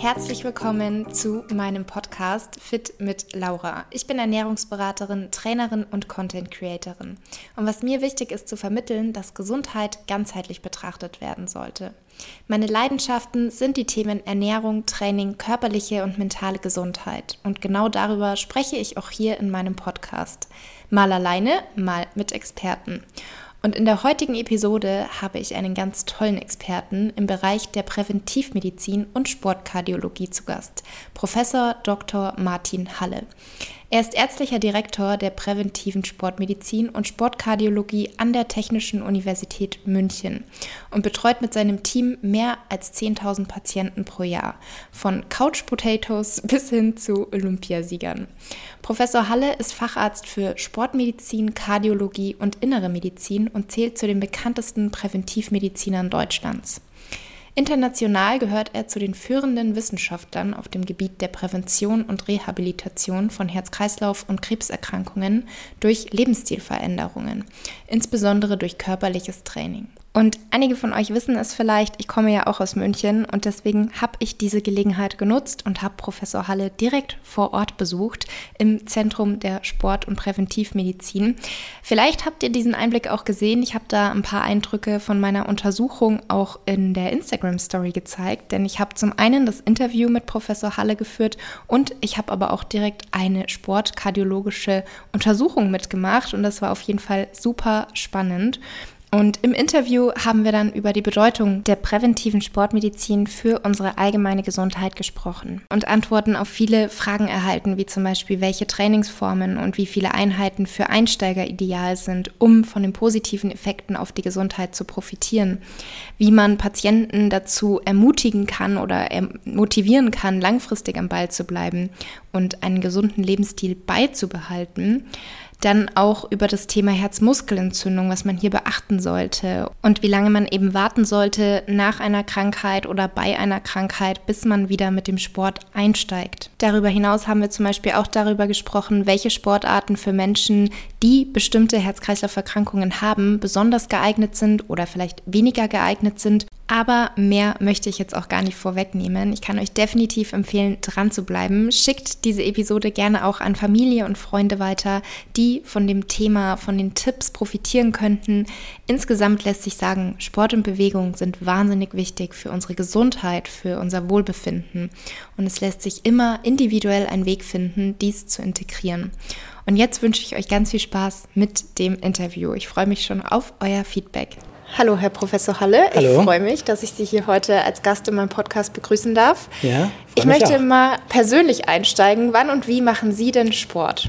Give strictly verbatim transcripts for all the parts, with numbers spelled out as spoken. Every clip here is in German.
herzlich willkommen zu meinem Podcast Fit mit Laura. Ich bin Ernährungsberaterin, Trainerin und Content Creatorin. Und was mir wichtig ist zu vermitteln, dass Gesundheit ganzheitlich betrachtet werden sollte. Meine Leidenschaften sind die Themen Ernährung, Training, körperliche und mentale Gesundheit. Und genau darüber spreche ich auch hier in meinem Podcast. Mal alleine, mal mit Experten. Und in der heutigen Episode habe ich einen ganz tollen Experten im Bereich der Präventivmedizin und Sportkardiologie zu Gast, Professor Doktor Martin Halle. Er ist ärztlicher Direktor der präventiven Sportmedizin und Sportkardiologie an der Technischen Universität München und betreut mit seinem Team mehr als zehntausend Patienten pro Jahr, von Couch Potatoes bis hin zu Olympiasiegern. Professor Halle ist Facharzt für Sportmedizin, Kardiologie und Innere Medizin und zählt zu den bekanntesten Präventivmedizinern Deutschlands. International gehört er zu den führenden Wissenschaftlern auf dem Gebiet der Prävention und Rehabilitation von Herz-Kreislauf- und Krebserkrankungen durch Lebensstilveränderungen, insbesondere durch körperliches Training. Und einige von euch wissen es vielleicht, ich komme ja auch aus München und deswegen habe ich diese Gelegenheit genutzt und habe Professor Halle direkt vor Ort besucht im Zentrum der Sport- und Präventivmedizin. Vielleicht habt ihr diesen Einblick auch gesehen. Ich habe da ein paar Eindrücke von meiner Untersuchung auch in der Instagram-Story gezeigt, denn ich habe zum einen das Interview mit Professor Halle geführt und ich habe aber auch direkt eine sportkardiologische Untersuchung mitgemacht und das war auf jeden Fall super spannend. Und im Interview haben wir dann über die Bedeutung der präventiven Sportmedizin für unsere allgemeine Gesundheit gesprochen und Antworten auf viele Fragen erhalten, wie zum Beispiel, welche Trainingsformen und wie viele Einheiten für Einsteiger ideal sind, um von den positiven Effekten auf die Gesundheit zu profitieren, wie man Patienten dazu ermutigen kann oder motivieren kann, langfristig am Ball zu bleiben und einen gesunden Lebensstil beizubehalten. Dann auch über das Thema Herzmuskelentzündung, was man hier beachten sollte und wie lange man eben warten sollte nach einer Krankheit oder bei einer Krankheit, bis man wieder mit dem Sport einsteigt. Darüber hinaus haben wir zum Beispiel auch darüber gesprochen, welche Sportarten für Menschen, die bestimmte Herz-Kreislauf-Erkrankungen haben, besonders geeignet sind oder vielleicht weniger geeignet sind. Aber mehr möchte ich jetzt auch gar nicht vorwegnehmen. Ich kann euch definitiv empfehlen, dran zu bleiben. Schickt diese Episode gerne auch an Familie und Freunde weiter, die von dem Thema, von den Tipps profitieren könnten. Insgesamt lässt sich sagen, Sport und Bewegung sind wahnsinnig wichtig für unsere Gesundheit, für unser Wohlbefinden. Und es lässt sich immer individuell einen Weg finden, dies zu integrieren. Und jetzt wünsche ich euch ganz viel Spaß mit dem Interview. Ich freue mich schon auf euer Feedback. Hallo, Herr Professor Halle. Hallo. Ich freue mich, dass ich Sie hier heute als Gast in meinem Podcast begrüßen darf. Ja, ich möchte auch mal persönlich einsteigen. Wann und wie machen Sie denn Sport?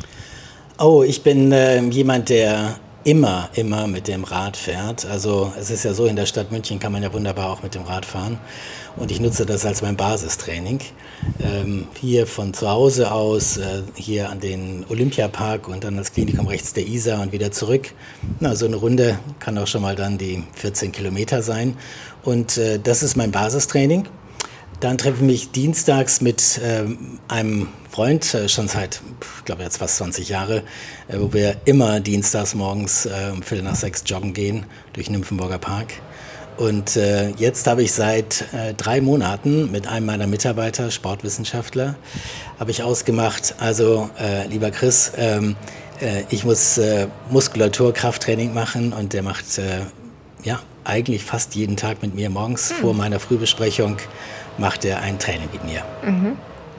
Oh, ich bin äh, jemand, der immer, immer mit dem Rad fährt. Also es ist ja so, in der Stadt München kann man ja wunderbar auch mit dem Rad fahren. Und ich nutze das als mein Basistraining. Ähm, hier von zu Hause aus, äh, hier an den Olympiapark und dann das Klinikum rechts der Isar und wieder zurück. Na, so eine Runde kann auch schon mal dann die vierzehn Kilometer sein. Und äh, das ist mein Basistraining. Dann treffe ich mich dienstags mit äh, einem Freund, äh, schon seit, ich glaube jetzt fast zwanzig Jahre, äh, wo wir immer dienstags morgens äh, um Viertel nach sechs joggen gehen durch den Nymphenburger Park. Und äh, jetzt habe ich seit äh, drei Monaten mit einem meiner Mitarbeiter, Sportwissenschaftler, habe ich ausgemacht, also äh, lieber Chris, ähm, äh, ich muss äh, Muskulatur-Krafttraining machen und der macht äh, ja eigentlich fast jeden Tag mit mir morgens hm. vor meiner Frühbesprechung macht er ein Training mit mir. Mhm.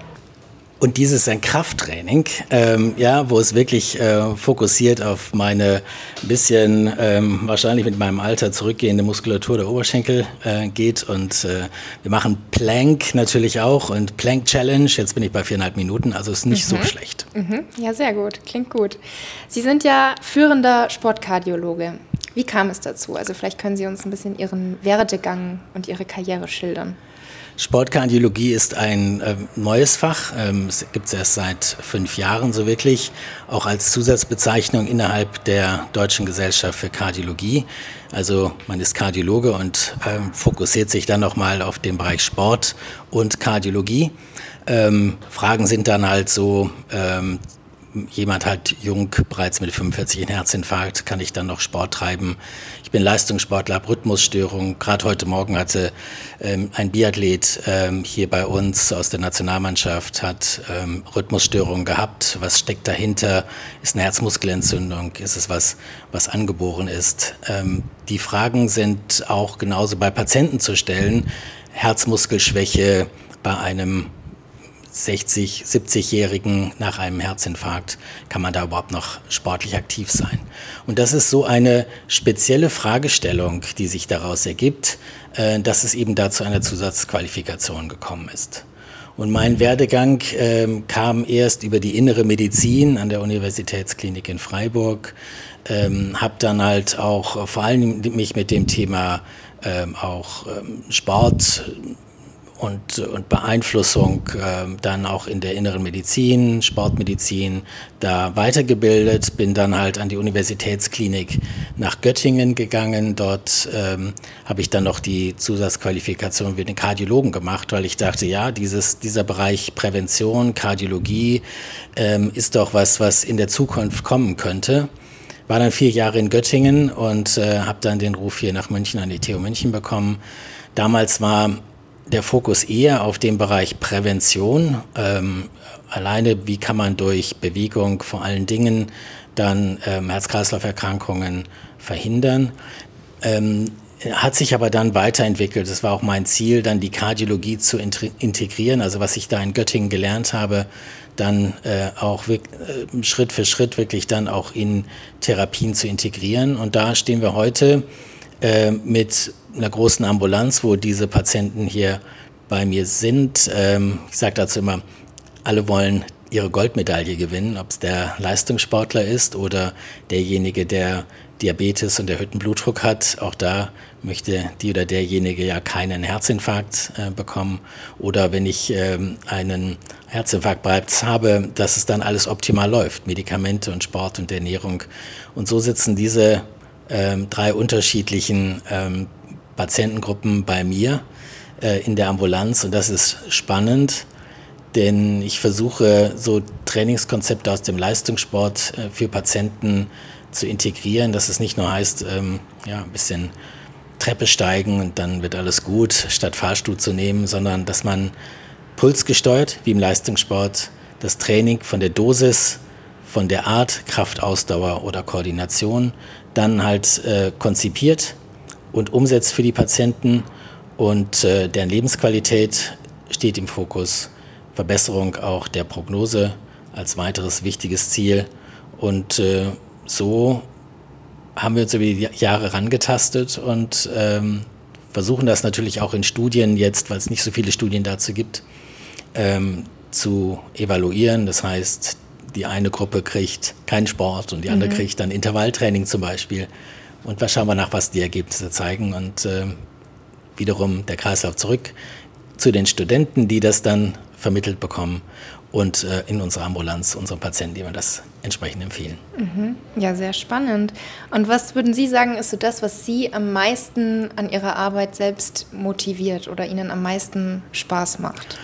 Und dieses ist ein Krafttraining, ähm, ja, wo es wirklich äh, fokussiert auf meine ein bisschen ähm, wahrscheinlich mit meinem Alter zurückgehende Muskulatur der Oberschenkel äh, geht. Und äh, wir machen Plank natürlich auch und Plank Challenge. Jetzt bin ich bei viereinhalb Minuten, also ist nicht mhm. so schlecht. Mhm. Ja, sehr gut, klingt gut. Sie sind ja führender Sportkardiologe. Wie kam es dazu? Also vielleicht können Sie uns ein bisschen Ihren Werdegang und Ihre Karriere schildern. Sportkardiologie ist ein äh, neues Fach, ähm, es gibt es erst seit fünf Jahren so wirklich, auch als Zusatzbezeichnung innerhalb der Deutschen Gesellschaft für Kardiologie. Also man ist Kardiologe und ähm, fokussiert sich dann nochmal auf den Bereich Sport und Kardiologie. Ähm, Fragen sind dann halt so, ähm, jemand halt jung, bereits mit fünfundvierzig einen Herzinfarkt, kann ich dann noch Sport treiben. Ich bin Leistungssportler, habe Rhythmusstörungen. Gerade heute Morgen hatte ähm, ein Biathlet ähm, hier bei uns aus der Nationalmannschaft, hat ähm, Rhythmusstörungen gehabt. Was steckt dahinter? Ist eine Herzmuskelentzündung? Ist es was, was angeboren ist? Ähm, die Fragen sind auch genauso bei Patienten zu stellen. Herzmuskelschwäche bei einem sechzig-, siebzigjährigen nach einem Herzinfarkt, kann man da überhaupt noch sportlich aktiv sein? Und das ist so eine spezielle Fragestellung, die sich daraus ergibt, äh, dass es eben dazu eine Zusatzqualifikation gekommen ist. Und mein Werdegang äh, kam erst über die innere Medizin an der Universitätsklinik in Freiburg, ähm, habe dann halt auch vor allem mich mit dem Thema ähm, auch ähm, Sport Und, und Beeinflussung äh, dann auch in der inneren Medizin, Sportmedizin, da weitergebildet, bin dann halt an die Universitätsklinik nach Göttingen gegangen. Dort ähm, habe ich dann noch die Zusatzqualifikation für den Kardiologen gemacht, weil ich dachte, ja, dieses, dieser Bereich Prävention, Kardiologie ähm, ist doch was, was in der Zukunft kommen könnte. War dann vier Jahre in Göttingen und äh, habe dann den Ruf hier nach München an die T U München bekommen. Damals war der Fokus eher auf dem Bereich Prävention. Ähm, alleine, wie kann man durch Bewegung vor allen Dingen dann ähm, Herz-Kreislauf-Erkrankungen verhindern. Ähm, hat sich aber dann weiterentwickelt. Das war auch mein Ziel, dann die Kardiologie zu integrieren. Also was ich da in Göttingen gelernt habe, dann äh, auch äh, Schritt für Schritt wirklich dann auch in Therapien zu integrieren. Und da stehen wir heute äh, mit einer großen Ambulanz, wo diese Patienten hier bei mir sind. Ähm, ich sage dazu immer, alle wollen ihre Goldmedaille gewinnen, ob es der Leistungssportler ist oder derjenige, der Diabetes und erhöhten Blutdruck hat. Auch da möchte die oder derjenige ja keinen Herzinfarkt äh, bekommen. Oder wenn ich ähm, einen Herzinfarkt bereits habe, dass es dann alles optimal läuft. Medikamente und Sport und Ernährung. Und so sitzen diese ähm, drei unterschiedlichen ähm, Patientengruppen bei mir äh, in der Ambulanz. Und das ist spannend, denn ich versuche so Trainingskonzepte aus dem Leistungssport äh, für Patienten zu integrieren, dass es nicht nur heißt, ähm, ja, ein bisschen Treppe steigen und dann wird alles gut, statt Fahrstuhl zu nehmen, sondern dass man pulsgesteuert, wie im Leistungssport, das Training von der Dosis, von der Art, Kraft, Ausdauer oder Koordination dann halt äh, konzipiert und umsetzt für die Patienten und äh, deren Lebensqualität steht im Fokus. Verbesserung auch der Prognose als weiteres wichtiges Ziel. Und äh, so haben wir uns über die Jahre rangetastet und ähm, versuchen das natürlich auch in Studien jetzt, weil es nicht so viele Studien dazu gibt, ähm, zu evaluieren. Das heißt, die eine Gruppe kriegt keinen Sport und die andere mhm. kriegt dann Intervalltraining zum Beispiel. Und da schauen wir nach, was die Ergebnisse zeigen. Und äh, wiederum der Kreislauf zurück zu den Studenten, die das dann vermittelt bekommen und äh, in unserer Ambulanz, unseren Patienten, die wir das entsprechend empfehlen. Mhm. Ja, sehr spannend. Und was würden Sie sagen, ist so das, was Sie am meisten an Ihrer Arbeit selbst motiviert oder Ihnen am meisten Spaß macht?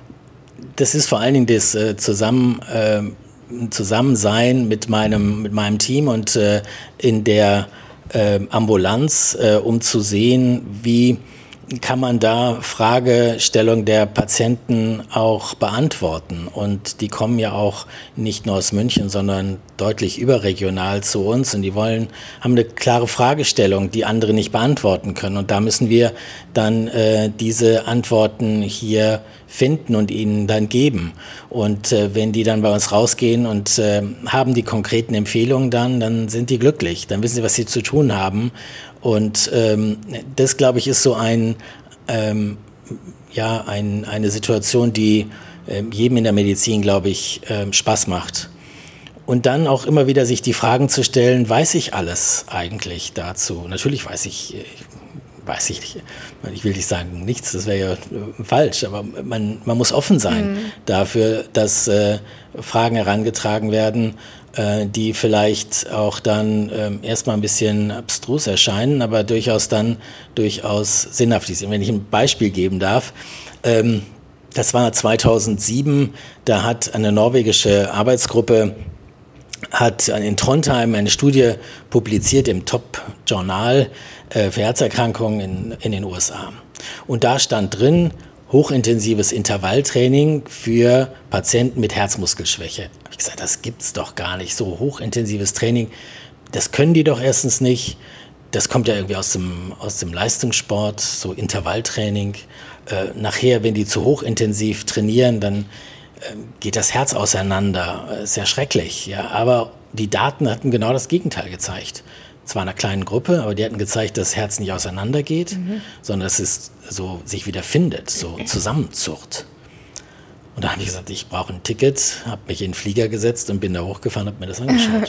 Das ist vor allen Dingen das äh, Zusammen, äh, Zusammensein mit meinem, mit meinem Team und äh, in der äh, Ambulanz, äh, um zu sehen, wie kann man da Fragestellung der Patienten auch beantworten. Und die kommen ja auch nicht nur aus München, sondern deutlich überregional zu uns. Und die wollen, haben eine klare Fragestellung, die andere nicht beantworten können. Und da müssen wir dann äh, diese Antworten hier finden und ihnen dann geben. Und äh, wenn die dann bei uns rausgehen und äh, haben die konkreten Empfehlungen dann, dann sind die glücklich. Dann wissen sie, was sie zu tun haben. Und ähm, das, glaube ich, ist so ein, ähm, ja, ein, eine Situation, die äh, jedem in der Medizin, glaube ich, äh, Spaß macht. Und dann auch immer wieder sich die Fragen zu stellen, weiß ich alles eigentlich dazu? Natürlich weiß ich, weiß ich nicht, ich will nicht sagen nichts, das wäre ja äh, falsch, aber man, man muss offen sein mhm. dafür, dass äh, Fragen herangetragen werden, die vielleicht auch dann ähm, erstmal ein bisschen abstrus erscheinen, aber durchaus dann durchaus sinnhaft sind. Wenn ich ein Beispiel geben darf, ähm, das war zweitausendsieben, da hat eine norwegische Arbeitsgruppe hat in Trondheim eine Studie publiziert im Top-Journal äh, für Herzerkrankungen in, in den U S A. Und da stand drin, hochintensives Intervalltraining für Patienten mit Herzmuskelschwäche. Da habe ich gesagt, das gibt's doch gar nicht, so hochintensives Training. Das können die doch erstens nicht. Das kommt ja irgendwie aus dem, aus dem Leistungssport, so Intervalltraining. Äh, nachher, wenn die zu hochintensiv trainieren, dann äh, geht das Herz auseinander. Äh, sehr schrecklich. Ja. Aber die Daten hatten genau das Gegenteil gezeigt. Zwar in einer kleinen Gruppe, aber die hatten gezeigt, dass das Herz nicht auseinandergeht, mhm. sondern dass es so sich wieder findet, so zusammenzurrt. Und da habe ich gesagt, ich brauche ein Ticket, habe mich in den Flieger gesetzt und bin da hochgefahren, habe mir das angeschaut.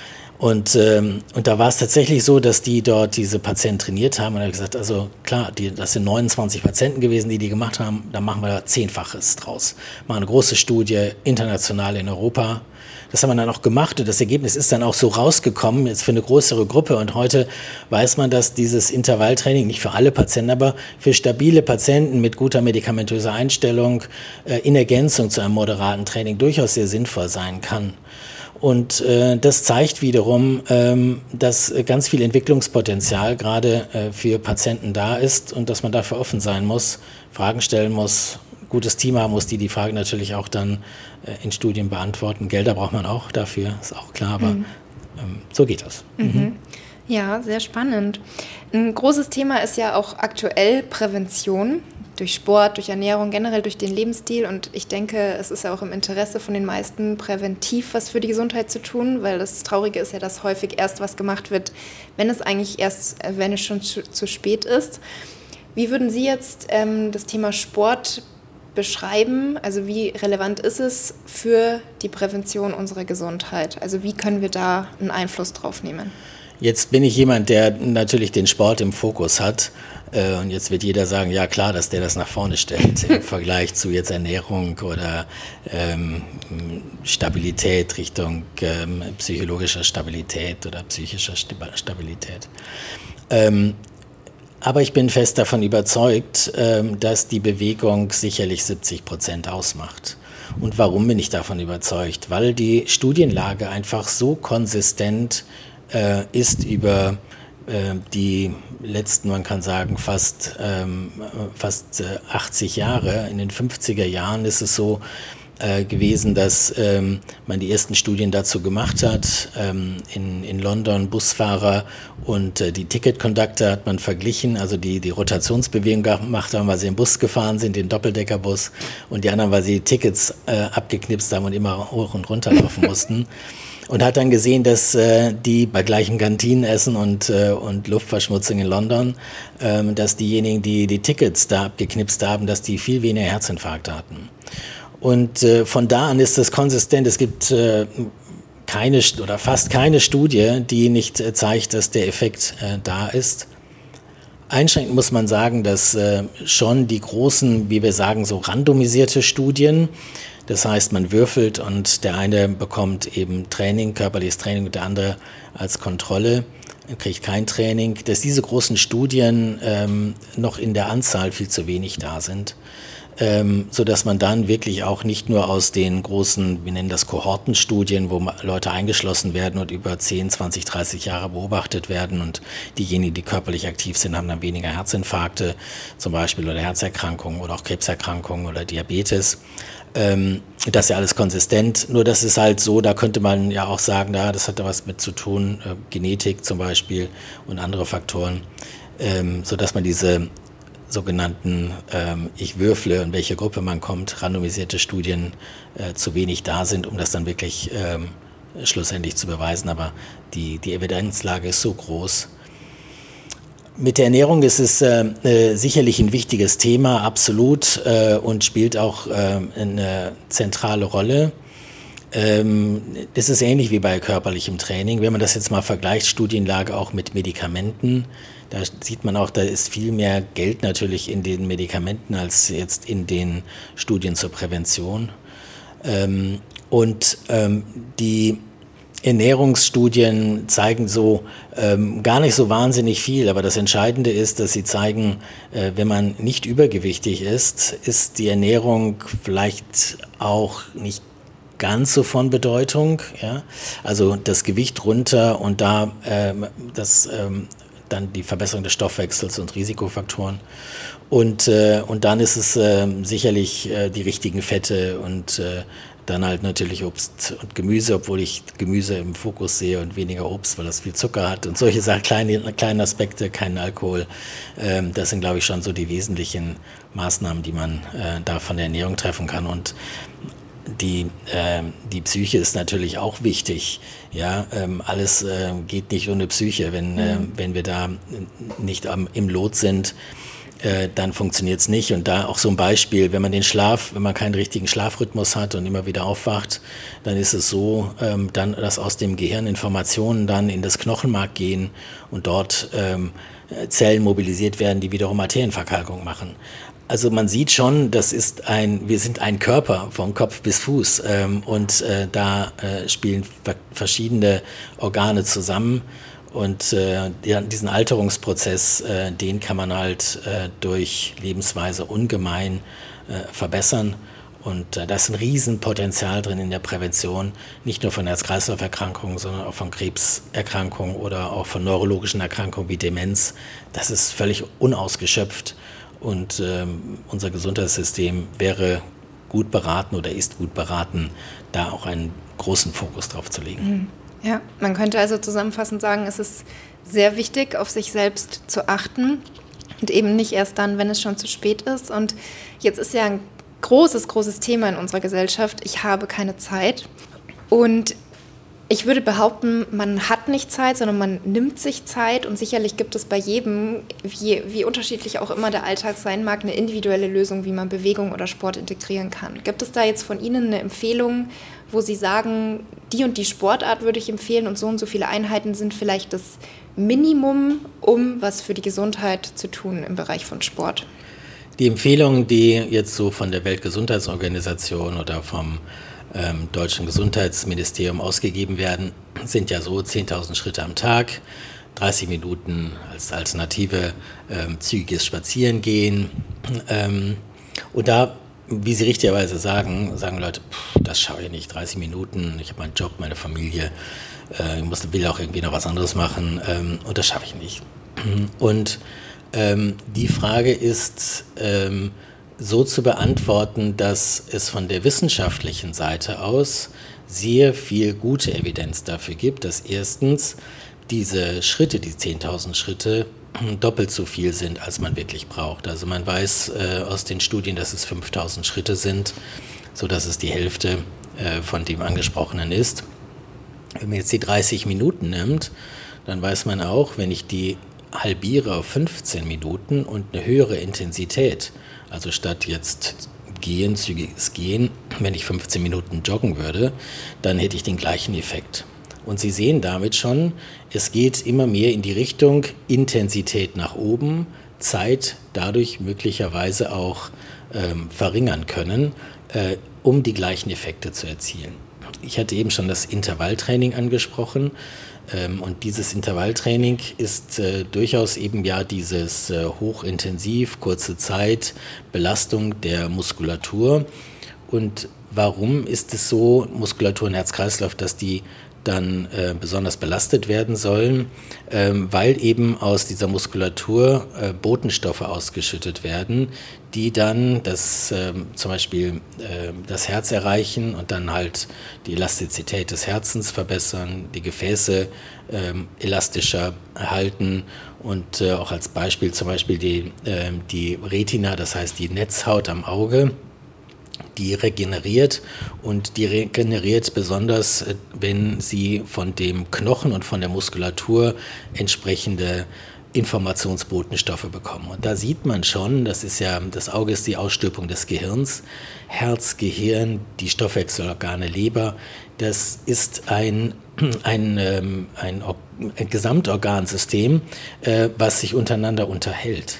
Und, ähm, und da war es tatsächlich so, dass die dort diese Patienten trainiert haben. Und da habe ich gesagt, also klar, die, das sind neunundzwanzig Patienten gewesen, die die gemacht haben. Da machen wir da Zehnfaches draus. Machen eine große Studie, international in Europa. Das haben wir dann auch gemacht und das Ergebnis ist dann auch so rausgekommen, jetzt für eine größere Gruppe. Und heute weiß man, dass dieses Intervalltraining nicht für alle Patienten, aber für stabile Patienten mit guter medikamentöser Einstellung äh, in Ergänzung zu einem moderaten Training durchaus sehr sinnvoll sein kann. Und äh, das zeigt wiederum, ähm, dass ganz viel Entwicklungspotenzial gerade äh, für Patienten da ist und dass man dafür offen sein muss, Fragen stellen muss, gutes Team haben muss, die die Fragen natürlich auch dann äh, in Studien beantworten. Gelder braucht man auch dafür, ist auch klar, aber mhm. ähm, so geht das. Mhm. Mhm. Ja, sehr spannend. Ein großes Thema ist ja auch aktuell Prävention. Durch Sport, durch Ernährung, generell durch den Lebensstil. Und ich denke, es ist ja auch im Interesse von den meisten, präventiv was für die Gesundheit zu tun, weil das Traurige ist ja, dass häufig erst was gemacht wird, wenn es eigentlich erst, wenn es schon zu, zu spät ist. Wie würden Sie jetzt ähm, das Thema Sport beschreiben? Also wie relevant ist es für die Prävention unserer Gesundheit? Also wie können wir da einen Einfluss drauf nehmen? Jetzt bin ich jemand, der natürlich den Sport im Fokus hat. Und jetzt wird jeder sagen, ja klar, dass der das nach vorne stellt im Vergleich zu jetzt Ernährung oder ähm, Stabilität Richtung ähm, psychologischer Stabilität oder psychischer Stabilität. Ähm, aber ich bin fest davon überzeugt, ähm, dass die Bewegung sicherlich siebzig Prozent ausmacht. Und warum bin ich davon überzeugt? Weil die Studienlage einfach so konsistent äh, ist über die letzten, man kann sagen, fast, ähm, fast achtzig Jahre. In den fünfziger Jahren ist es so äh, gewesen, dass ähm, man die ersten Studien dazu gemacht hat. Ähm, in, in London Busfahrer und äh, die Ticket-Conductor hat man verglichen, also die die Rotationsbewegung gemacht haben, weil sie im Bus gefahren sind, den Doppeldeckerbus, und die anderen, weil sie Tickets äh, abgeknipst haben und immer hoch und runter laufen mussten. Und hat dann gesehen, dass äh, die bei gleichem Kantinenessen und, äh, und Luftverschmutzung in London, ähm, dass diejenigen, die die Tickets da abgeknipst haben, dass die viel weniger Herzinfarkte hatten. Und äh, von da an ist das konsistent. Es gibt äh, keine oder fast keine Studie, die nicht äh, zeigt, dass der Effekt äh, da ist. Einschränkend muss man sagen, dass äh, schon die großen, wie wir sagen, so randomisierte Studien, das heißt, man würfelt und der eine bekommt eben Training, körperliches Training, und der andere als Kontrolle kriegt kein Training, dass diese großen Studien ähm, noch in der Anzahl viel zu wenig da sind, ähm, so dass man dann wirklich auch nicht nur aus den großen, wir nennen das Kohortenstudien, wo Leute eingeschlossen werden und über zehn, zwanzig, dreißig Jahre beobachtet werden, und diejenigen, die körperlich aktiv sind, haben dann weniger Herzinfarkte zum Beispiel oder Herzerkrankungen oder auch Krebserkrankungen oder Diabetes. Ähm, das ist ja alles konsistent, nur das ist halt so, da könnte man ja auch sagen, ja, das hat da was mit zu tun, äh, Genetik zum Beispiel und andere Faktoren, ähm, sodass man diese sogenannten, ähm, ich würfle, in welche Gruppe man kommt, randomisierte Studien äh, zu wenig da sind, um das dann wirklich ähm, schlussendlich zu beweisen, aber die, die Evidenzlage ist so groß. Mit der Ernährung ist es äh, sicherlich ein wichtiges Thema, absolut, äh, und spielt auch äh, eine zentrale Rolle. Ähm, das ist ähnlich wie bei körperlichem Training. Wenn man das jetzt mal vergleicht, Studienlage auch mit Medikamenten, da sieht man auch, da ist viel mehr Geld natürlich in den Medikamenten als jetzt in den Studien zur Prävention. Ähm, und ähm, die Ernährungsstudien zeigen so ähm, gar nicht so wahnsinnig viel, aber das Entscheidende ist, dass sie zeigen, äh, wenn man nicht übergewichtig ist, ist die Ernährung vielleicht auch nicht ganz so von Bedeutung. Ja? Also das Gewicht runter und da ähm, das, ähm, dann die Verbesserung des Stoffwechsels und Risikofaktoren. Und, äh, und dann ist es äh, sicherlich äh, die richtigen Fette und äh, dann halt natürlich Obst und Gemüse, obwohl ich Gemüse im Fokus sehe und weniger Obst, weil das viel Zucker hat und solche Sachen, kleine, kleine Aspekte, keinen Alkohol. Ähm, das sind, glaube ich, schon so die wesentlichen Maßnahmen, die man äh, da von der Ernährung treffen kann. Und die, äh, die Psyche ist natürlich auch wichtig. Ja, ähm, alles äh, geht nicht ohne Psyche. Wenn, mhm. äh, wenn wir da nicht am, im Lot sind, Äh, dann funktioniert es nicht. Und da auch so ein Beispiel, wenn man den Schlaf, wenn man keinen richtigen Schlafrhythmus hat und immer wieder aufwacht, dann ist es so, ähm, dann, dass aus dem Gehirn Informationen dann in das Knochenmark gehen und dort ähm, Zellen mobilisiert werden, die wiederum Arterienverkalkung machen. Also man sieht schon, das ist ein, wir sind ein Körper von Kopf bis Fuß ähm, und äh, da äh, spielen verschiedene Organe zusammen. Und äh, diesen Alterungsprozess, äh, den kann man halt äh, durch Lebensweise ungemein äh, verbessern. Und äh, da ist ein Riesenpotenzial drin in der Prävention, nicht nur von Herz-Kreislauf-Erkrankungen, sondern auch von Krebserkrankungen oder auch von neurologischen Erkrankungen wie Demenz. Das ist völlig unausgeschöpft. Und ähm, unser Gesundheitssystem wäre gut beraten oder ist gut beraten, da auch einen großen Fokus drauf zu legen. Mhm. Ja, man könnte also zusammenfassend sagen, es ist sehr wichtig, auf sich selbst zu achten und eben nicht erst dann, wenn es schon zu spät ist. Und jetzt ist ja ein großes, großes Thema in unserer Gesellschaft, ich habe keine Zeit. Und ich würde behaupten, man hat nicht Zeit, sondern man nimmt sich Zeit. Und sicherlich gibt es bei jedem, wie, wie unterschiedlich auch immer der Alltag sein mag, eine individuelle Lösung, wie man Bewegung oder Sport integrieren kann. Gibt es da jetzt von Ihnen eine Empfehlung, wo Sie sagen, die und die Sportart würde ich empfehlen und so und so viele Einheiten sind vielleicht das Minimum, um was für die Gesundheit zu tun im Bereich von Sport? Die Empfehlungen, die jetzt so von der Weltgesundheitsorganisation oder vom ähm, Deutschen Gesundheitsministerium ausgegeben werden, sind ja so zehntausend Schritte am Tag, dreißig Minuten als Alternative, ähm, zügiges Spazierengehen. Ähm, und da, wie Sie richtigerweise sagen, sagen Leute, pff, das schaue ich nicht, dreißig Minuten, ich habe meinen Job, meine Familie, äh, ich muss, will auch irgendwie noch was anderes machen ähm, und das schaffe ich nicht. Und ähm, die Frage ist ähm, so zu beantworten, dass es von der wissenschaftlichen Seite aus sehr viel gute Evidenz dafür gibt, dass erstens diese Schritte, die zehntausend Schritte, doppelt so viel sind, als man wirklich braucht. Also man weiß äh, aus den Studien, dass es fünftausend Schritte sind, sodass es die Hälfte äh, von dem Angesprochenen ist. Wenn man jetzt die dreißig Minuten nimmt, dann weiß man auch, wenn ich die halbiere auf fünfzehn Minuten und eine höhere Intensität, also statt jetzt gehen, zügiges Gehen, wenn ich fünfzehn Minuten joggen würde, dann hätte ich den gleichen Effekt. Und Sie sehen damit schon, es geht immer mehr in die Richtung Intensität nach oben, Zeit dadurch möglicherweise auch ähm, verringern können, äh, um die gleichen Effekte zu erzielen. Ich hatte eben schon das Intervalltraining angesprochen ähm, und dieses Intervalltraining ist äh, durchaus eben ja dieses äh, hochintensiv, kurze Zeit, Belastung der Muskulatur. Und warum ist es so, Muskulatur und Herz-Kreislauf, dass die dann äh, besonders belastet werden sollen, ähm, weil eben aus dieser Muskulatur äh, Botenstoffe ausgeschüttet werden, die dann das, äh, zum Beispiel äh, das Herz erreichen und dann halt die Elastizität des Herzens verbessern, die Gefäße äh, elastischer halten und äh, auch als Beispiel zum Beispiel die, äh, die Retina, das heißt die Netzhaut am Auge, die regeneriert und die regeneriert besonders, wenn sie von dem Knochen und von der Muskulatur entsprechende Informationsbotenstoffe bekommen. Und da sieht man schon, das ist ja, das Auge ist die Ausstülpung des Gehirns, Herz, Gehirn, die Stoffwechselorgane, Leber, das ist ein, ein, ein, ein, ein Gesamtorgansystem, was sich untereinander unterhält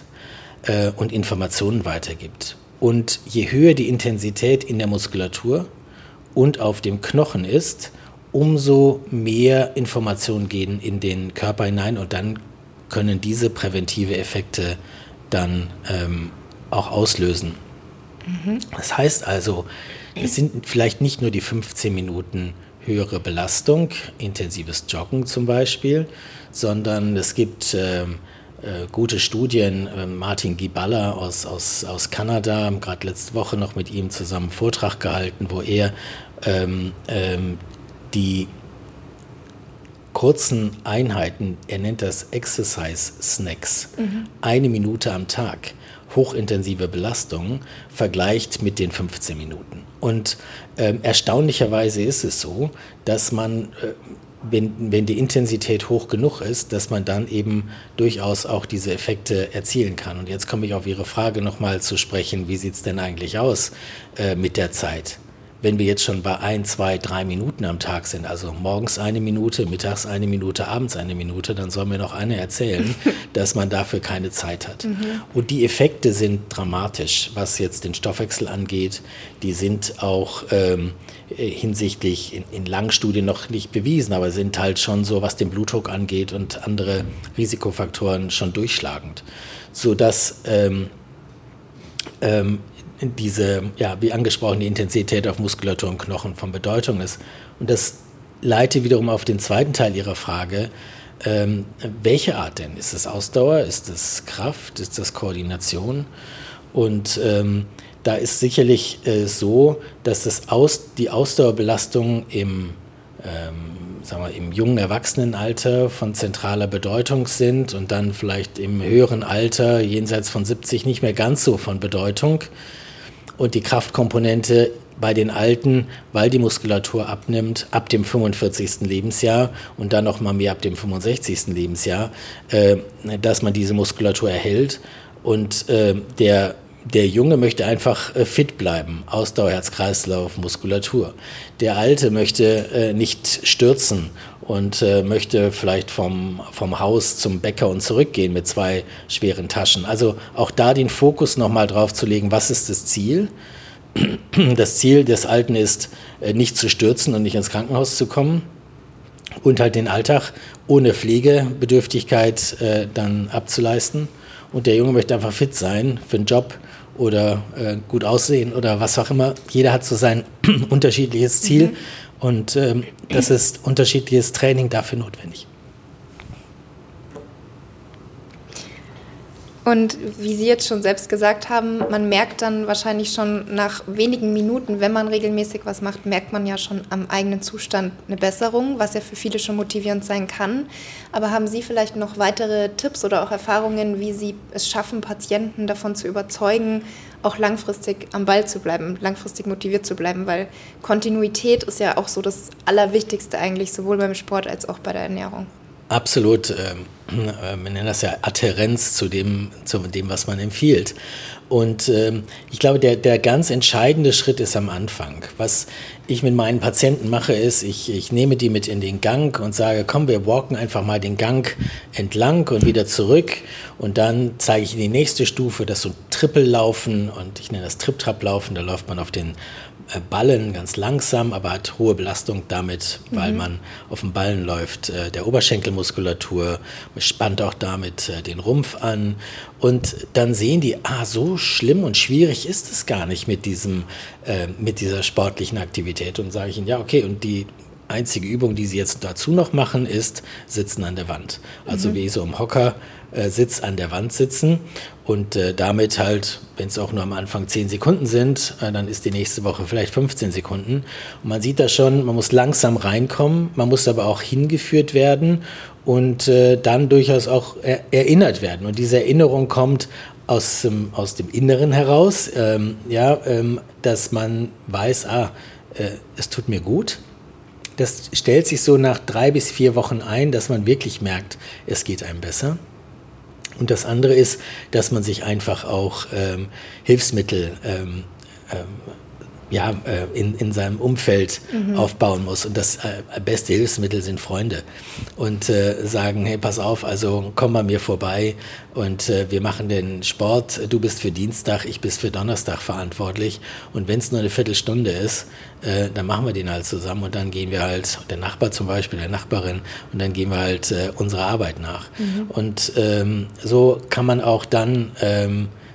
und Informationen weitergibt. Und je höher die Intensität in der Muskulatur und auf dem Knochen ist, umso mehr Informationen gehen in den Körper hinein und dann können diese präventive Effekte dann ähm, auch auslösen. Mhm. Das heißt also, Es sind vielleicht nicht nur die fünfzehn Minuten höhere Belastung, intensives Joggen zum Beispiel, sondern es gibt äh, äh, gute Studien. Äh, Martin Giballa aus, aus, aus Kanada, gerade letzte Woche noch mit ihm zusammen einen Vortrag gehalten, wo er ähm, ähm, die kurzen Einheiten, er nennt das Exercise Snacks, mhm. eine Minute am Tag, hochintensive Belastung, vergleicht mit den fünfzehn Minuten. Und ähm, erstaunlicherweise ist es so, dass man, äh, wenn, wenn die Intensität hoch genug ist, dass man dann eben durchaus auch diese Effekte erzielen kann. Und jetzt komme ich auf Ihre Frage nochmal zu sprechen, wie sieht es denn eigentlich aus äh, mit der Zeit? Wenn wir jetzt schon bei ein, zwei, drei Minuten am Tag sind, also morgens eine Minute, mittags eine Minute, abends eine Minute, dann soll mir noch einer erzählen, dass man dafür keine Zeit hat. Mhm. Und die Effekte sind dramatisch, was jetzt den Stoffwechsel angeht. Die sind auch ähm, hinsichtlich in, in Langstudien noch nicht bewiesen, aber sind halt schon so, was den Blutdruck angeht und andere Risikofaktoren schon durchschlagend. Sodass ähm, ähm, diese, ja, wie angesprochen, die Intensität auf Muskulatur und Knochen von Bedeutung ist. Und das leitet wiederum auf den zweiten Teil Ihrer Frage. Ähm, welche Art denn? Ist es Ausdauer? Ist es Kraft? Ist das Koordination? Und ähm, da ist sicherlich äh, so, dass das Aus, die Ausdauerbelastung im, ähm, sagen wir, im jungen Erwachsenenalter von zentraler Bedeutung sind und dann vielleicht im höheren Alter, jenseits von siebzig, nicht mehr ganz so von Bedeutung. Und die Kraftkomponente bei den Alten, weil die Muskulatur abnimmt, ab dem fünfundvierzigsten Lebensjahr und dann noch mal mehr ab dem fünfundsechzigsten Lebensjahr, äh, dass man diese Muskulatur erhält. Und äh, der, der Junge möchte einfach äh, fit bleiben, Ausdauer, Herz-Kreislauf, Muskulatur. Der Alte möchte äh, nicht stürzen und äh, möchte vielleicht vom, vom Haus zum Bäcker und zurückgehen mit zwei schweren Taschen. Also auch da den Fokus nochmal drauf zu legen, was ist das Ziel? Das Ziel des Alten ist, äh, nicht zu stürzen und nicht ins Krankenhaus zu kommen und halt den Alltag ohne Pflegebedürftigkeit äh, dann abzuleisten. Und der Junge möchte einfach fit sein für einen Job oder äh, gut aussehen oder was auch immer. Jeder hat so sein unterschiedliches Ziel. Mhm. Und ähm, das ist unterschiedliches Training dafür notwendig. Und wie Sie jetzt schon selbst gesagt haben, man merkt dann wahrscheinlich schon nach wenigen Minuten, wenn man regelmäßig was macht, merkt man ja schon am eigenen Zustand eine Besserung, was ja für viele schon motivierend sein kann. Aber haben Sie vielleicht noch weitere Tipps oder auch Erfahrungen, wie Sie es schaffen, Patienten davon zu überzeugen, auch langfristig am Ball zu bleiben, langfristig motiviert zu bleiben? Weil Kontinuität ist ja auch so das Allerwichtigste eigentlich, sowohl beim Sport als auch bei der Ernährung. Absolut. Ähm, wir nennen das ja Adhärenz zu dem, zu dem, was man empfiehlt. Und ähm, ich glaube, der, der ganz entscheidende Schritt ist am Anfang. Was ich mit meinen Patienten mache, ist, ich, ich nehme die mit in den Gang und sage, komm, wir walken einfach mal den Gang entlang und wieder zurück. Und dann zeige ich Ihnen die nächste Stufe, das so Trippellaufen, und ich nenne das Trip-Trap-Laufen. Da läuft man auf den Ballen ganz langsam, aber hat hohe Belastung damit, weil mhm. man auf dem Ballen läuft, äh, der Oberschenkelmuskulatur, spannt auch damit äh, den Rumpf an, und dann sehen die, ah, so schlimm und schwierig ist es gar nicht mit diesem, äh, mit dieser sportlichen Aktivität, und sage ich ihnen, ja, okay, und die einzige Übung, die sie jetzt dazu noch machen, ist Sitzen an der Wand. Also mhm. wie so im Hocker äh, Sitz an der Wand sitzen und äh, damit halt, wenn es auch nur am Anfang zehn Sekunden sind, äh, dann ist die nächste Woche vielleicht fünfzehn Sekunden. Und man sieht da schon, man muss langsam reinkommen, man muss aber auch hingeführt werden und äh, dann durchaus auch er- erinnert werden. Und diese Erinnerung kommt aus dem, aus dem Inneren heraus, ähm, ja, ähm, dass man weiß, ah, äh, es tut mir gut. Das stellt sich so nach drei bis vier Wochen ein, dass man wirklich merkt, es geht einem besser. Und das andere ist, dass man sich einfach auch ähm, Hilfsmittel ähm, ähm, ja, äh, in, in seinem Umfeld mhm. aufbauen muss. Und das äh, beste Hilfsmittel sind Freunde. Und äh, sagen, hey, pass auf, also komm bei mir vorbei und äh, wir machen den Sport. Du bist für Dienstag, ich bin für Donnerstag verantwortlich. Und wenn es nur eine Viertelstunde ist, äh, dann machen wir den halt zusammen und dann gehen wir halt, der Nachbar zum Beispiel, der Nachbarin, und dann gehen wir halt äh, unserer Arbeit nach. Mhm. Und ähm, so kann man auch dann ähm,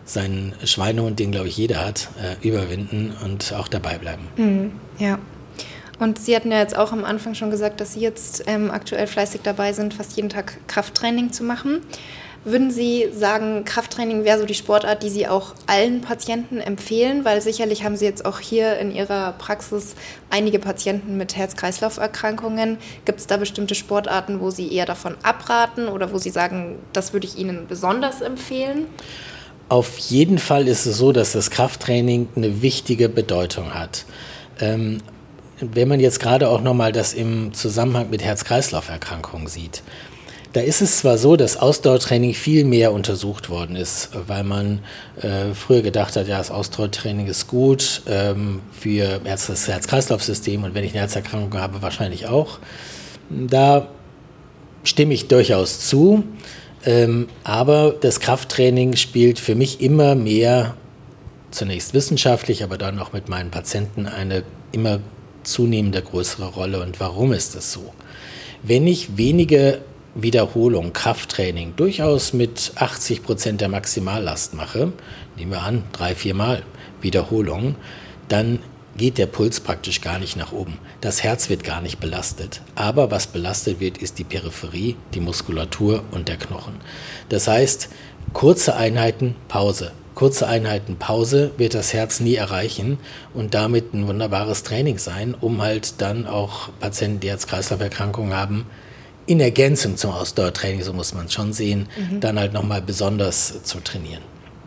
seinen Schweinehund, den, glaube ich, jeder hat, äh, überwinden und auch dabei bleiben. Mhm, ja. Und Sie hatten ja jetzt auch am Anfang schon gesagt, dass Sie jetzt ähm, aktuell fleißig dabei sind, fast jeden Tag Krafttraining zu machen. Würden Sie sagen, Krafttraining wäre so die Sportart, die Sie auch allen Patienten empfehlen? Weil sicherlich haben Sie jetzt auch hier in Ihrer Praxis einige Patienten mit Herz-Kreislauf-Erkrankungen. Gibt es da bestimmte Sportarten, wo Sie eher davon abraten oder wo Sie sagen, das würde ich Ihnen besonders empfehlen? Auf jeden Fall ist es so, dass das Krafttraining eine wichtige Bedeutung hat. Ähm, wenn man jetzt gerade auch nochmal das im Zusammenhang mit Herz-Kreislauf-Erkrankungen sieht, da ist es zwar so, dass Ausdauertraining viel mehr untersucht worden ist, weil man äh, früher gedacht hat, ja, das Ausdauertraining ist gut ähm, für Herz, das Herz-Kreislauf-System und wenn ich eine Herzerkrankung habe, wahrscheinlich auch. Da stimme ich durchaus zu, ähm, aber das Krafttraining spielt für mich immer mehr, zunächst wissenschaftlich, aber dann auch mit meinen Patienten eine immer zunehmende größere Rolle. Und warum ist das so? Wenn ich wenige Wiederholung, Krafttraining durchaus mit achtzig Prozent der Maximallast mache, nehmen wir an, drei, vier Mal Wiederholung, dann geht der Puls praktisch gar nicht nach oben. Das Herz wird gar nicht belastet. Aber was belastet wird, ist die Peripherie, die Muskulatur und der Knochen. Das heißt, kurze Einheiten, Pause. Kurze Einheiten, Pause wird das Herz nie erreichen und damit ein wunderbares Training sein, um halt dann auch Patienten, die Herz-Kreislauf-Erkrankungen haben, in Ergänzung zum Ausdauertraining, so muss man es schon sehen, mhm. dann halt nochmal besonders zu trainieren.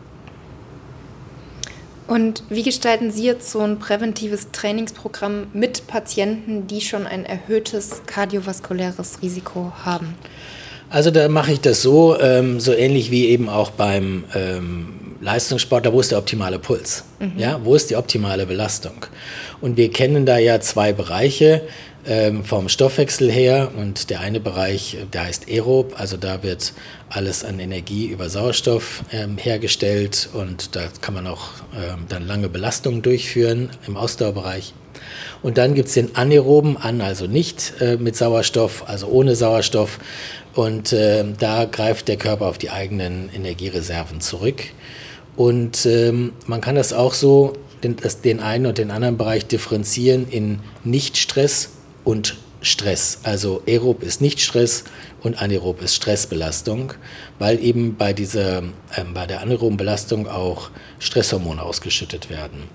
Und wie gestalten Sie jetzt so ein präventives Trainingsprogramm mit Patienten, die schon ein erhöhtes kardiovaskuläres Risiko haben? Also da mache ich das so, ähm, so ähnlich wie eben auch beim ähm, Leistungssport, da wo ist der optimale Puls? Mhm. Ja, wo ist die optimale Belastung? Und wir kennen da ja zwei Bereiche ähm, vom Stoffwechsel her und der eine Bereich, der heißt aerob, also da wird alles an Energie über Sauerstoff ähm, hergestellt und da kann man auch ähm, dann lange Belastungen durchführen im Ausdauerbereich. Und dann gibt es den anaeroben an, also nicht äh, mit Sauerstoff, also ohne Sauerstoff. Und äh, da greift der Körper auf die eigenen Energiereserven zurück. Und ähm, man kann das auch so, den, das, den einen und den anderen Bereich differenzieren in Nicht-Stress und Stress. Also aerob ist Nicht-Stress und anaerob ist Stressbelastung, weil eben bei, dieser, äh, bei der anaeroben Belastung auch Stresshormone ausgeschüttet werden.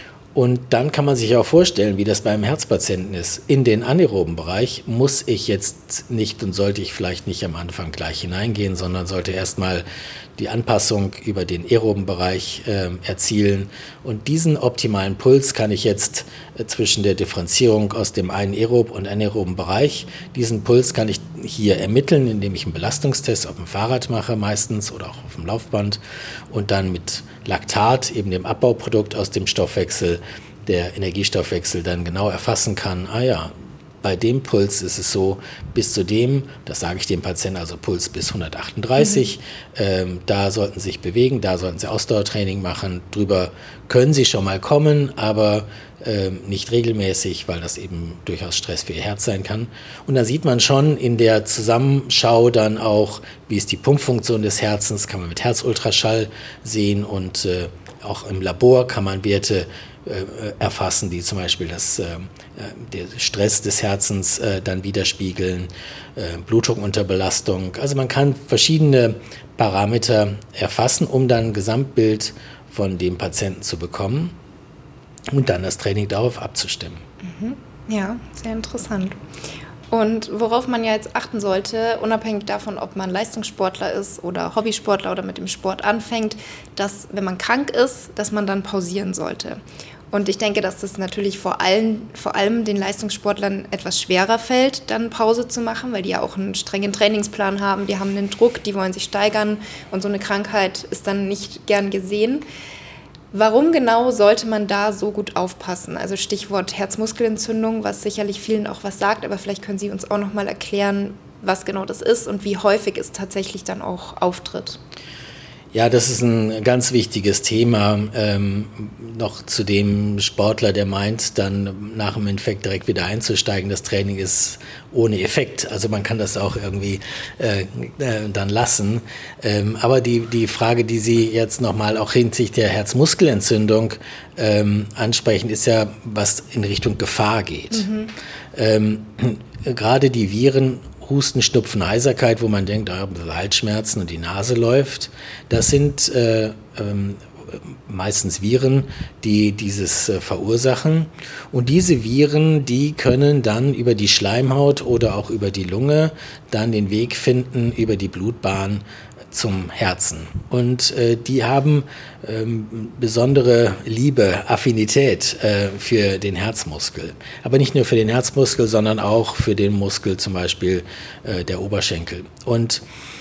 Und dann kann man sich auch vorstellen, wie das beim Herzpatienten ist. In den anaeroben Bereich muss ich jetzt nicht und sollte ich vielleicht nicht am Anfang gleich hineingehen, sondern sollte erstmal die Anpassung über den aeroben Bereich äh, erzielen. Und diesen optimalen Puls kann ich jetzt äh, zwischen der Differenzierung aus dem einen aerob und anaeroben Bereich, diesen Puls kann ich hier ermitteln, indem ich einen Belastungstest auf dem Fahrrad mache meistens oder auch auf dem Laufband und dann mit Laktat, eben dem Abbauprodukt aus dem Stoffwechsel, der Energiestoffwechsel dann genau erfassen kann, ah ja, bei dem Puls ist es so, bis zu dem, das sage ich dem Patienten, also Puls bis hundertachtunddreißig, mhm. ähm, da sollten Sie sich bewegen, da sollten Sie Ausdauertraining machen, drüber können Sie schon mal kommen, aber ähm, nicht regelmäßig, weil das eben durchaus Stress für Ihr Herz sein kann. Und da sieht man schon in der Zusammenschau dann auch, wie ist die Pumpfunktion des Herzens, kann man mit Herzultraschall sehen und äh, auch im Labor kann man Werte erfassen, die zum Beispiel das, äh, der Stress des Herzens äh, dann widerspiegeln, äh, Blutdruck unter Belastung. Also man kann verschiedene Parameter erfassen, um dann ein Gesamtbild von dem Patienten zu bekommen und dann das Training darauf abzustimmen. Mhm. Ja, sehr interessant. Und worauf man ja jetzt achten sollte, unabhängig davon, ob man Leistungssportler ist oder Hobbysportler oder mit dem Sport anfängt, dass, wenn man krank ist, dass man dann pausieren sollte. Und ich denke, dass das natürlich vor allem, vor allem den Leistungssportlern etwas schwerer fällt, dann Pause zu machen, weil die ja auch einen strengen Trainingsplan haben, die haben einen Druck, die wollen sich steigern und so eine Krankheit ist dann nicht gern gesehen. Warum genau sollte man da so gut aufpassen? Also Stichwort Herzmuskelentzündung, was sicherlich vielen auch was sagt, aber vielleicht können Sie uns auch noch mal erklären, was genau das ist und wie häufig es tatsächlich dann auch auftritt. Ja, das ist ein ganz wichtiges Thema. Ähm, noch zu dem Sportler, der meint, dann nach dem Infekt direkt wieder einzusteigen. Das Training ist ohne Effekt. Also man kann das auch irgendwie äh, äh, dann lassen. Ähm, aber die, die Frage, die Sie jetzt nochmal auch hinsichtlich der Herzmuskelentzündung ähm, ansprechen, ist ja, was in Richtung Gefahr geht. Mhm. Ähm, gerade die Viren, Husten, Schnupfen, Heiserkeit, wo man denkt, ah, Halsschmerzen und die Nase läuft, das sind äh, ähm, meistens Viren, die dieses äh, verursachen. Und diese Viren, die können dann über die Schleimhaut oder auch über die Lunge dann den Weg finden über die Blutbahn zum Herzen. Und äh, die haben ähm, besondere Liebe, Affinität äh, für den Herzmuskel. Aber nicht nur für den Herzmuskel, sondern auch für den Muskel zum Beispiel äh, der Oberschenkel. Und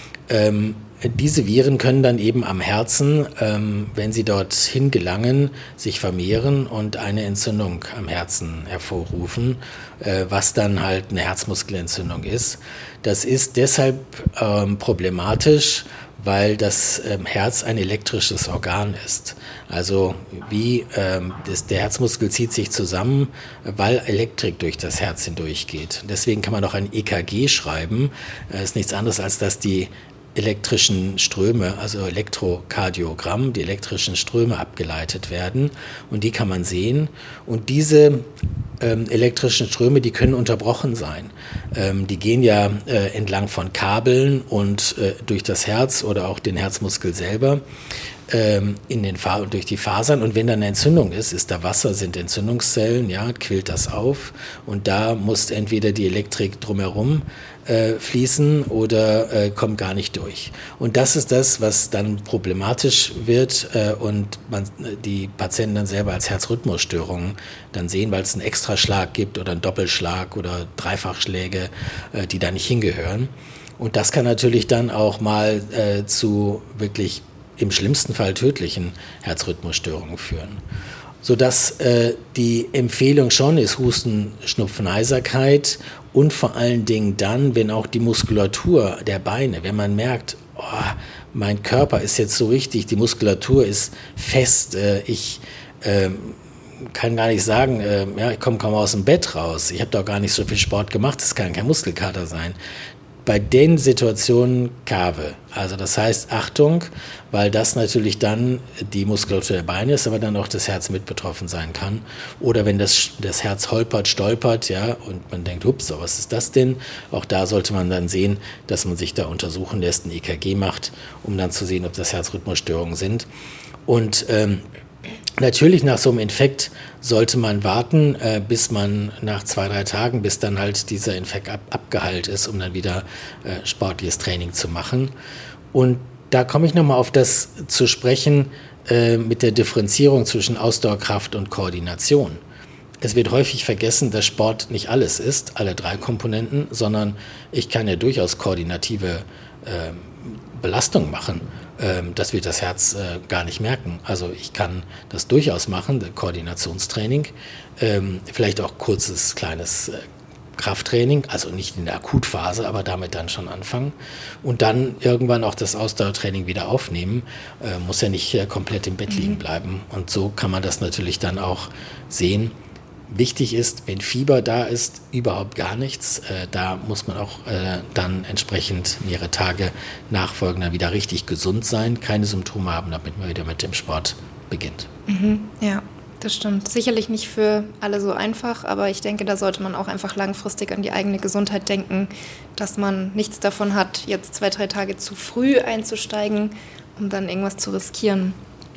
ähm, diese Viren können dann eben am Herzen, ähm, wenn sie dorthin gelangen, sich vermehren und eine Entzündung am Herzen hervorrufen, äh, was dann halt eine Herzmuskelentzündung ist. Das ist deshalb ähm, problematisch, weil das ähm, Herz ein elektrisches Organ ist. Also wie ähm, das, der Herzmuskel zieht sich zusammen, weil Elektrik durch das Herz hindurchgeht. Deswegen kann man auch ein E K G schreiben. Das ist nichts anderes, als dass die elektrischen Ströme, also Elektrokardiogramm, die elektrischen Ströme abgeleitet werden und die kann man sehen. Und diese ähm, elektrischen Ströme, die können unterbrochen sein. Ähm, die gehen ja äh, entlang von Kabeln und äh, durch das Herz oder auch den Herzmuskel selber ähm, in den Fa- durch die Fasern. Und wenn da eine Entzündung ist, ist da Wasser, sind Entzündungszellen, ja, quillt das auf und da muss entweder die Elektrik drumherum Äh, fließen oder äh, kommt gar nicht durch. Und das ist das, was dann problematisch wird äh, und man, die Patienten dann selber als Herzrhythmusstörungen dann sehen, weil es einen Extraschlag gibt oder einen Doppelschlag oder Dreifachschläge, äh, die da nicht hingehören. Und das kann natürlich dann auch mal äh, zu wirklich im schlimmsten Fall tödlichen Herzrhythmusstörungen führen. Sodass äh, die Empfehlung schon ist, Husten, Schnupfen, Heiserkeit und vor allen Dingen dann, wenn auch die Muskulatur der Beine, wenn man merkt, oh, mein Körper ist jetzt so richtig, die Muskulatur ist fest, äh, ich äh, kann gar nicht sagen, äh, ja, ich komme kaum aus dem Bett raus, ich habe doch gar nicht so viel Sport gemacht, das kann kein Muskelkater sein. Bei den Situationen Kave. Also das heißt Achtung, weil das natürlich dann die Muskulatur der Beine ist, aber dann auch das Herz mit betroffen sein kann. Oder wenn das, das Herz holpert, stolpert, ja, und man denkt, ups, was ist das denn? Auch da sollte man dann sehen, dass man sich da untersuchen lässt, ein E K G macht, um dann zu sehen, ob das Herzrhythmusstörungen sind. Und ähm, natürlich nach so einem Infekt sollte man warten, äh, bis man nach zwei, drei Tagen, bis dann halt dieser Infekt ab, abgeheilt ist, um dann wieder äh, sportliches Training zu machen. Und da komme ich nochmal auf das zu sprechen äh, mit der Differenzierung zwischen Ausdauerkraft und Koordination. Es wird häufig vergessen, dass Sport nicht alles ist, alle drei Komponenten, sondern ich kann ja durchaus koordinative äh, Belastung machen. Das wird das Herz äh, gar nicht merken. Also ich kann das durchaus machen, Koordinationstraining, ähm, vielleicht auch kurzes, kleines äh, Krafttraining, also nicht in der Akutphase, aber damit dann schon anfangen und dann irgendwann auch das Ausdauertraining wieder aufnehmen, äh, muss ja nicht äh, komplett im Bett mhm. liegen bleiben. Und so kann man das natürlich dann auch sehen. Wichtig ist, wenn Fieber da ist, überhaupt gar nichts. Äh, da muss man auch äh, dann entsprechend mehrere Tage nachfolgen, dann wieder richtig gesund sein, keine Symptome haben, damit man wieder mit dem Sport beginnt. Mhm, ja, das stimmt. Sicherlich nicht für alle so einfach, aber ich denke, da sollte man auch einfach langfristig an die eigene Gesundheit denken, dass man nichts davon hat, jetzt zwei, drei Tage zu früh einzusteigen, um dann irgendwas zu riskieren.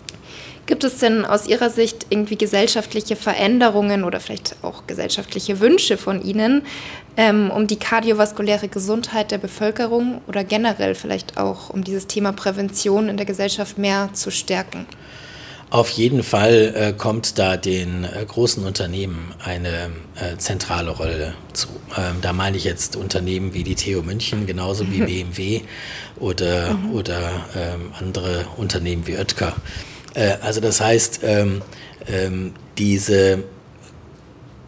Gibt es denn aus Ihrer Sicht irgendwie gesellschaftliche Veränderungen oder vielleicht auch gesellschaftliche Wünsche von Ihnen, ähm, um die kardiovaskuläre Gesundheit der Bevölkerung oder generell vielleicht auch um dieses Thema Prävention in der Gesellschaft mehr zu stärken? Auf jeden Fall äh, kommt da den äh, großen Unternehmen eine äh, zentrale Rolle zu. Ähm, da meine ich jetzt Unternehmen wie die T U München, genauso wie B M W oder, mhm. oder ähm, andere Unternehmen wie Oetker. Also das heißt, ähm, ähm, diese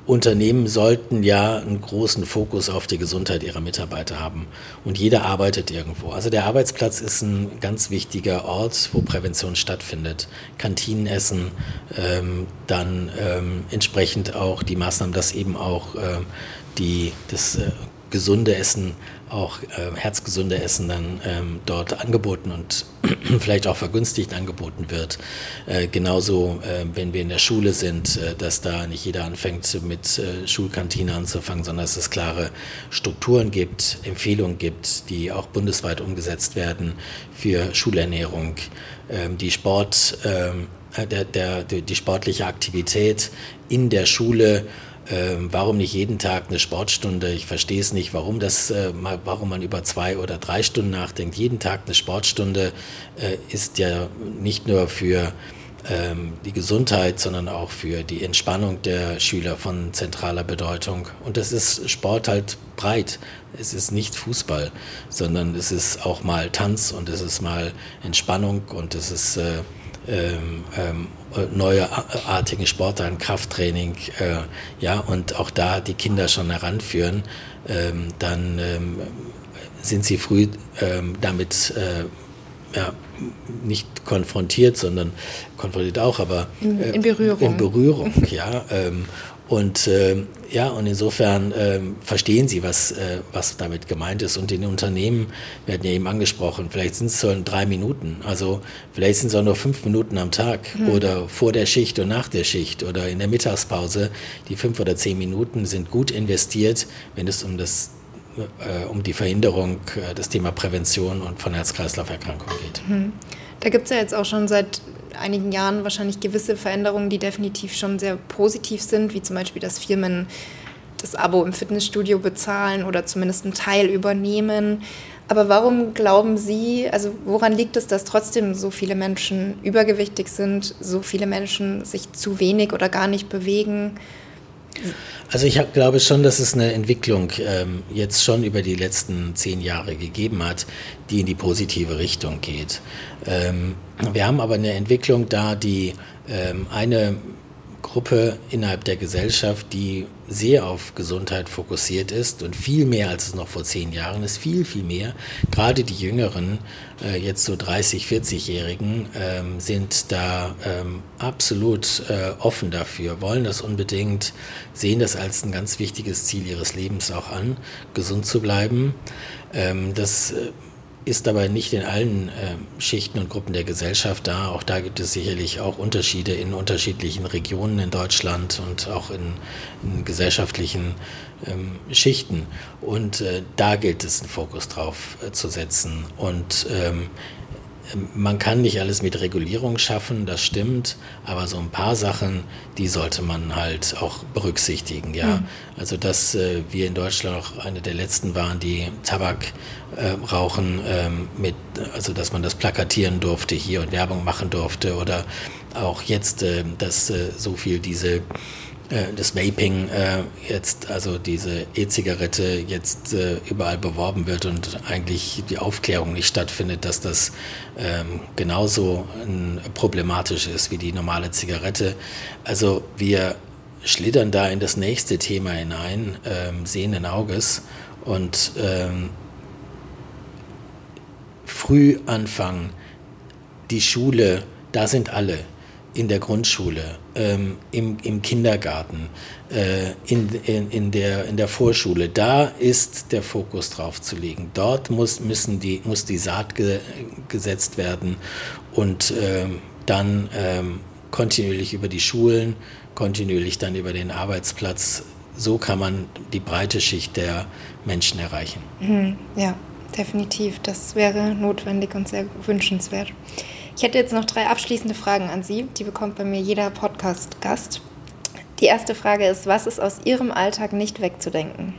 Unternehmen sollten ja einen großen Fokus auf die Gesundheit ihrer Mitarbeiter haben. Und jeder arbeitet irgendwo. Also der Arbeitsplatz ist ein ganz wichtiger Ort, wo Prävention stattfindet. Kantinenessen, ähm, dann ähm, entsprechend auch die Maßnahmen, dass eben auch äh, die, das äh, gesunde Essen, auch äh, herzgesunde Essen dann ähm, dort angeboten und vielleicht auch vergünstigt angeboten wird. Äh, genauso, äh, wenn wir in der Schule sind, äh, dass da nicht jeder anfängt mit äh, Schulkantine anzufangen, sondern dass es klare Strukturen gibt, Empfehlungen gibt, die auch bundesweit umgesetzt werden für Schulernährung, ähm, die Sport, ähm, der, der, die sportliche Aktivität in der Schule. Ähm, warum nicht jeden Tag eine Sportstunde? Ich verstehe es nicht, warum das, äh, mal, warum man über zwei oder drei Stunden nachdenkt. Jeden Tag eine Sportstunde äh, ist ja nicht nur für ähm, die Gesundheit, sondern auch für die Entspannung der Schüler von zentraler Bedeutung. Und das ist Sport halt breit. Es ist nicht Fußball, sondern es ist auch mal Tanz und es ist mal Entspannung und es ist äh, ähm, ähm, neuartigen Sportarten, Krafttraining, äh, ja, und auch da die Kinder schon heranführen, ähm, dann ähm, sind sie früh ähm, damit äh, ja, nicht konfrontiert, sondern konfrontiert auch, aber in, in Berührung. In Berührung, ja. Ähm, Und äh, ja, und insofern äh, verstehen sie, was, äh, was damit gemeint ist. Und in den Unternehmen, wir hatten ja eben angesprochen, vielleicht sind es so drei Minuten, also vielleicht sind es auch nur fünf Minuten am Tag hm. oder vor der Schicht und nach der Schicht oder in der Mittagspause. Die fünf oder zehn Minuten sind gut investiert, wenn es um das äh, um die Verhinderung, äh, das Thema Prävention und von Herz-Kreislauf-Erkrankungen geht. Hm. Da gibt es ja jetzt auch schon seit einigen Jahren wahrscheinlich gewisse Veränderungen, die definitiv schon sehr positiv sind, wie zum Beispiel, dass Firmen das Abo im Fitnessstudio bezahlen oder zumindest einen Teil übernehmen. Aber warum glauben Sie, also woran liegt es, dass trotzdem so viele Menschen übergewichtig sind, so viele Menschen sich zu wenig oder gar nicht bewegen? Also ich hab, glaube schon, dass es eine Entwicklung ähm, jetzt schon über die letzten zehn Jahre gegeben hat, die in die positive Richtung geht. Ähm, wir haben aber eine Entwicklung da, die ähm, eine Gruppe innerhalb der Gesellschaft, die sehr auf Gesundheit fokussiert ist und viel mehr als es noch vor zehn Jahren ist, viel, viel mehr. Gerade die Jüngeren, äh, jetzt so dreißig-, vierzig-Jährigen, ähm, sind da ähm, absolut äh, offen dafür, wollen das unbedingt, sehen das als ein ganz wichtiges Ziel ihres Lebens auch an, gesund zu bleiben. Ähm, das äh, ist aber nicht in allen äh, Schichten und Gruppen der Gesellschaft da. Auch da gibt es sicherlich auch Unterschiede in unterschiedlichen Regionen in Deutschland und auch in, in gesellschaftlichen ähm, Schichten. Und äh, da gilt es, einen Fokus drauf äh, zu setzen. Und ähm, man kann nicht alles mit Regulierung schaffen, das stimmt, aber so ein paar Sachen, die sollte man halt auch berücksichtigen. Ja? Mhm. Also dass äh, wir in Deutschland auch eine der letzten waren, die Tabak äh, rauchen, ähm, mit, also dass man das plakatieren durfte hier und Werbung machen durfte oder auch jetzt, äh, dass äh, so viel diese das Vaping äh, jetzt, also diese E-Zigarette jetzt äh, überall beworben wird und eigentlich die Aufklärung nicht stattfindet, dass das ähm, genauso äh, problematisch ist wie die normale Zigarette. Also wir schlittern da in das nächste Thema hinein, ähm, sehenden Auges und ähm, früh anfangen, die Schule, da sind alle. In der Grundschule, ähm, im, im Kindergarten, äh, in, in, in, der, in der Vorschule, da ist der Fokus drauf zu legen. Dort muss, müssen die, muss die Saat ge, gesetzt werden und ähm, dann ähm, kontinuierlich über die Schulen, kontinuierlich dann über den Arbeitsplatz. So kann man die breite Schicht der Menschen erreichen. Mhm, ja, definitiv. Das wäre notwendig und sehr wünschenswert. Ich hätte jetzt noch drei abschließende Fragen an Sie. Die bekommt bei mir jeder Podcast-Gast. Die erste Frage ist, was ist aus Ihrem Alltag nicht wegzudenken?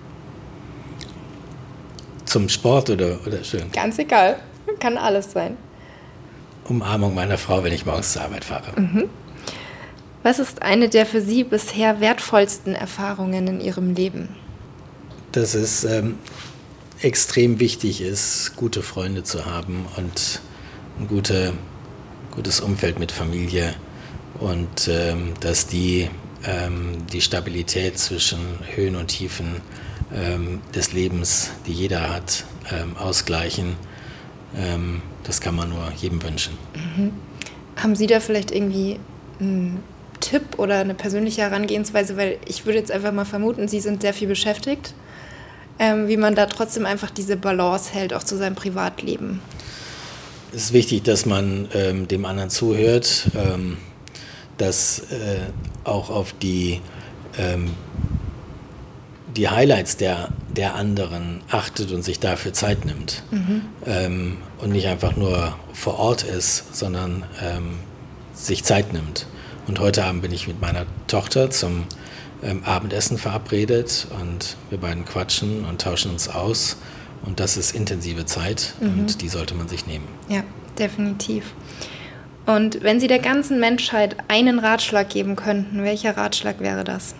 Zum Sport oder, oder schön? Ganz egal. Kann alles sein. Umarmung meiner Frau, wenn ich morgens zur Arbeit fahre. Mhm. Was ist eine der für Sie bisher wertvollsten Erfahrungen in Ihrem Leben? Dass es ähm, extrem wichtig ist, gute Freunde zu haben und ein gute, gutes Umfeld mit Familie und ähm, dass die ähm, die Stabilität zwischen Höhen und Tiefen ähm, des Lebens, die jeder hat, ähm, ausgleichen. Ähm, das kann man nur jedem wünschen. Mhm. Haben Sie da vielleicht irgendwie einen Tipp oder eine persönliche Herangehensweise? Weil ich würde jetzt einfach mal vermuten, Sie sind sehr viel beschäftigt, ähm, wie man da trotzdem einfach diese Balance hält, auch zu seinem Privatleben. Es ist wichtig, dass man ähm, dem anderen zuhört, ähm, dass äh, auch auf die, ähm, die Highlights der, der anderen achtet und sich dafür Zeit nimmt. Mhm. Ähm, und nicht einfach nur vor Ort ist, sondern ähm, sich Zeit nimmt. Und heute Abend bin ich mit meiner Tochter zum ähm, Abendessen verabredet und wir beiden quatschen und tauschen uns aus. Und das ist intensive Zeit mhm. und die sollte man sich nehmen. Ja, definitiv. Und wenn Sie der ganzen Menschheit einen Ratschlag geben könnten, welcher Ratschlag wäre das?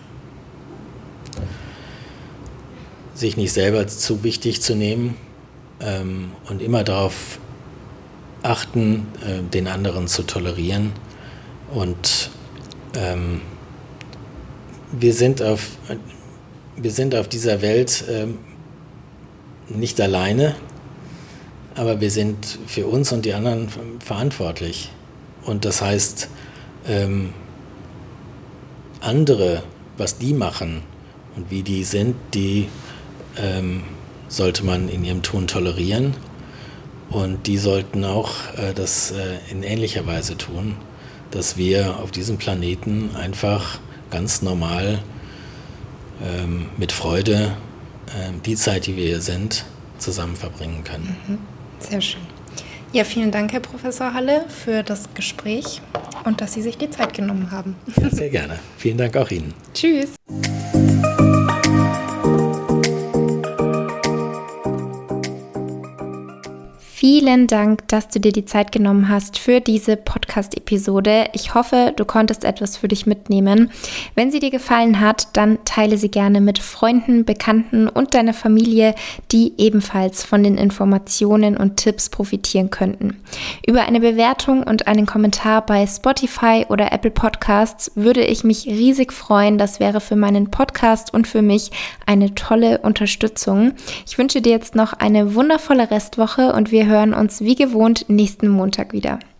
Sich nicht selber zu wichtig zu nehmen ähm, und immer darauf achten, äh, den anderen zu tolerieren. Und ähm, wir sind auf, wir sind auf dieser Welt ähm, nicht alleine, aber wir sind für uns und die anderen verantwortlich. Und das heißt, ähm, andere, was die machen und wie die sind, die ähm, sollte man in ihrem Tun tolerieren. Und die sollten auch äh, das äh, in ähnlicher Weise tun, dass wir auf diesem Planeten einfach ganz normal ähm, mit Freude äh, die Zeit, die wir hier sind, zusammen verbringen können. Mhm. Sehr schön. Ja, vielen Dank, Herr Professor Halle, für das Gespräch und dass Sie sich die Zeit genommen haben. Ja, sehr gerne. Vielen Dank auch Ihnen. Tschüss. Vielen Dank, dass du dir die Zeit genommen hast für diese Podcast-Episode. Ich hoffe, du konntest etwas für dich mitnehmen. Wenn sie dir gefallen hat, dann teile sie gerne mit Freunden, Bekannten und deiner Familie, die ebenfalls von den Informationen und Tipps profitieren könnten. Über eine Bewertung und einen Kommentar bei Spotify oder Apple Podcasts würde ich mich riesig freuen. Das wäre für meinen Podcast und für mich eine tolle Unterstützung. Ich wünsche dir jetzt noch eine wundervolle Restwoche und wir hören uns wie gewohnt nächsten Montag wieder.